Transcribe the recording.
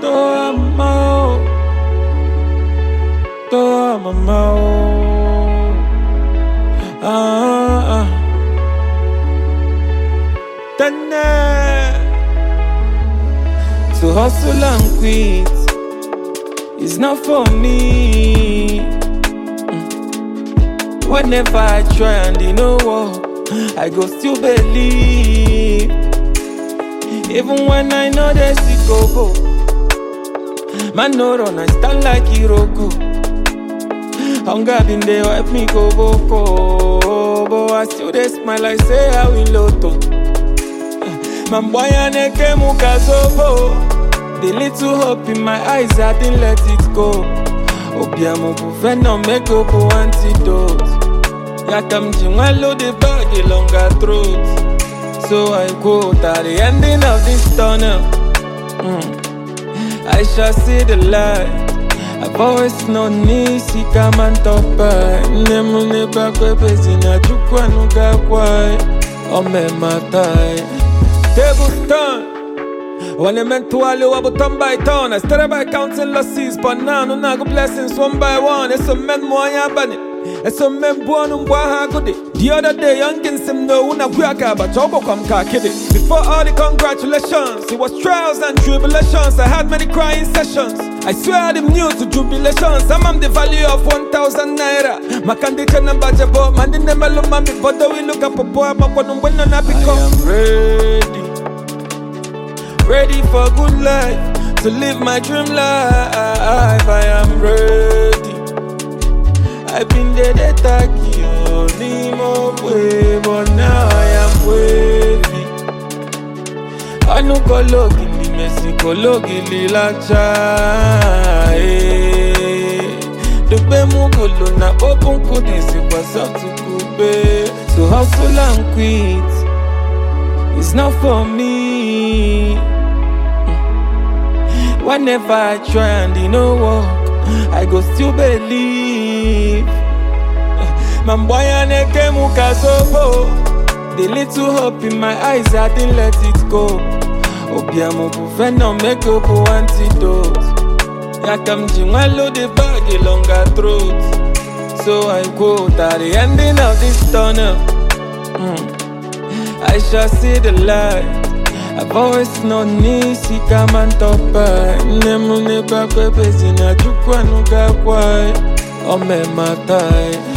To hustle and quit is not for me. Whenever I try and you know what, I go still believe. Even when I know there's it go. Man no run, I stand like Hiroko. Hunger been there, wipe me go boko. But I still they smile like say I will lotto. Man boy I neke muka sobo. The little hope in my eyes, I didn't let it go. Obiamo buffet no make up antidote. Yakam jingwalo the bag a longer throat. So I quote at the ending of this tunnel. I shall see the light. I've always known Nisi come and top by. Nemu neba kwe pesi na chukwa nuka kwai. Ome matai. Table turn. When I meant to all you about turn by turn. I started by counting losses, but now no nago blessings one by one. It's a man more yabani. It's a man born on Wahagudi. The other day, youngins him no una guaka, but Jobo come kakidi. Before all the congratulations, it was trials and tribulations. I had many crying sessions. I swear I'm new to jubilations. I'm the value of 1,000 naira. Makandi chana bajabo, mandi nemelo mami, but we look up a boy, but when I'm not become. I am ready for good life, to live my dream life. I am ready. I've been there, they take you, Nemo way, but now I am wavy. I no go look in the Mexico, look in the lacha. The bemu go na open kudisi kwa soft to kube. So hustle and quit, it's not for me. Whenever I try and you know what, I go still believe. Man boy I neke muka sobo. The little hope in my eyes, I didn't let it go. Obiamo buffet no make up antidote. Yakam jingwalo the bag a longer throat. So I quote at the ending of this tunnel. I shall see the light. I've always known Nisi come and top by. Nemu neba kwe pesi na chukwa nuka kwai. Ome matai.